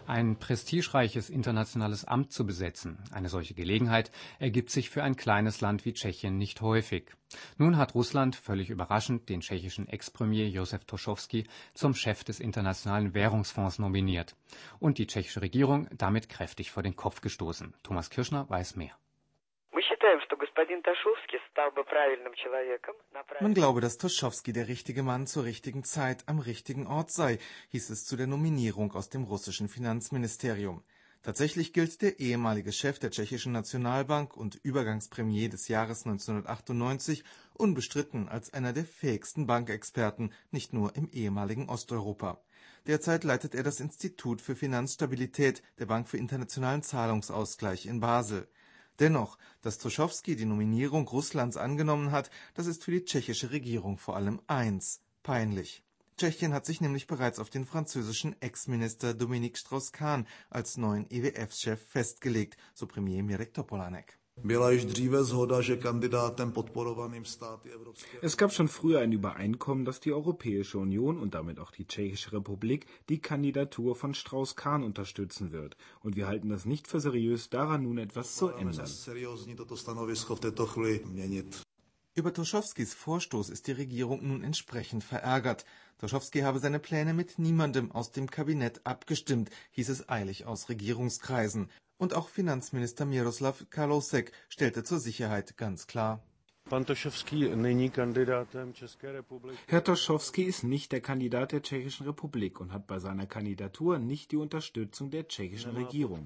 Ein prestigereiches internationales Amt zu besetzen. Eine solche Gelegenheit ergibt sich für ein kleines Land wie Tschechien nicht häufig. Nun hat Russland völlig überraschend den tschechischen Ex-Premier Josef Toschowski zum Chef des Internationalen Währungsfonds nominiert und die tschechische Regierung damit kräftig vor den Kopf gestoßen. Thomas Kirschner weiß mehr. Man glaube, dass Toschowski der richtige Mann zur richtigen Zeit am richtigen Ort sei, hieß es zu der Nominierung aus dem russischen Finanzministerium. Tatsächlich gilt der ehemalige Chef der tschechischen Nationalbank und Übergangspremier des Jahres 1998 unbestritten als einer der fähigsten Bankexperten, nicht nur im ehemaligen Osteuropa. Derzeit leitet er das Institut für Finanzstabilität der Bank für internationalen Zahlungsausgleich in Basel. Dennoch, dass Toschowski die Nominierung Russlands angenommen hat, das ist für die tschechische Regierung vor allem eins: peinlich. Tschechien hat sich nämlich bereits auf den französischen Ex-Minister Dominique Strauss-Kahn als neuen IWF-Chef festgelegt, so Premier Mirek Topolánek. Es gab schon früher ein Übereinkommen, dass die Europäische Union und damit auch die Tschechische Republik die Kandidatur von Strauss-Kahn unterstützen wird. Und wir halten das nicht für seriös, daran nun etwas zu ändern. Über Toschowskis Vorstoß ist die Regierung nun entsprechend verärgert. Toschowski habe seine Pläne mit niemandem aus dem Kabinett abgestimmt, hieß es eilig aus Regierungskreisen. Und auch Finanzminister Miroslav Kalousek stellte zur Sicherheit ganz klar: Herr Toschowski ist nicht der Kandidat der Tschechischen Republik und hat bei seiner Kandidatur nicht die Unterstützung der tschechischen Regierung.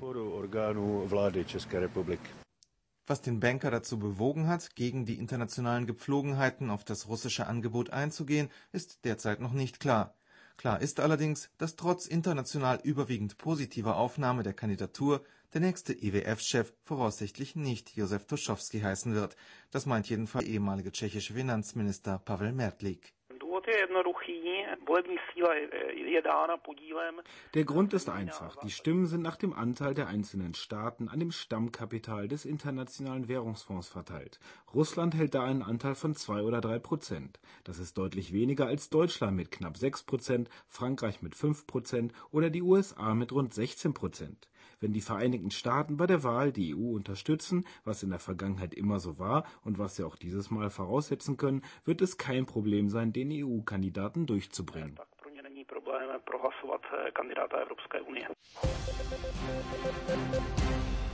Was den Banker dazu bewogen hat, gegen die internationalen Gepflogenheiten auf das russische Angebot einzugehen, ist derzeit noch nicht klar. Klar ist allerdings, dass trotz international überwiegend positiver Aufnahme der Kandidatur der nächste IWF-Chef voraussichtlich nicht Josef Toschowski heißen wird. Das meint jedenfalls der ehemalige tschechische Finanzminister Pavel Mertlík. Der Grund ist einfach. Die Stimmen sind nach dem Anteil der einzelnen Staaten an dem Stammkapital des Internationalen Währungsfonds verteilt. Russland hält da einen Anteil von 2 oder 3%. Das ist deutlich weniger als Deutschland mit knapp 6%, Frankreich mit 5% oder die USA mit rund 16%. Wenn die Vereinigten Staaten bei der Wahl die EU unterstützen, was in der Vergangenheit immer so war und was sie auch dieses Mal voraussetzen können, wird es kein Problem sein, den EU-Kandidaten durchzubringen. Problém prohlasovat kandidáta Evropské unie.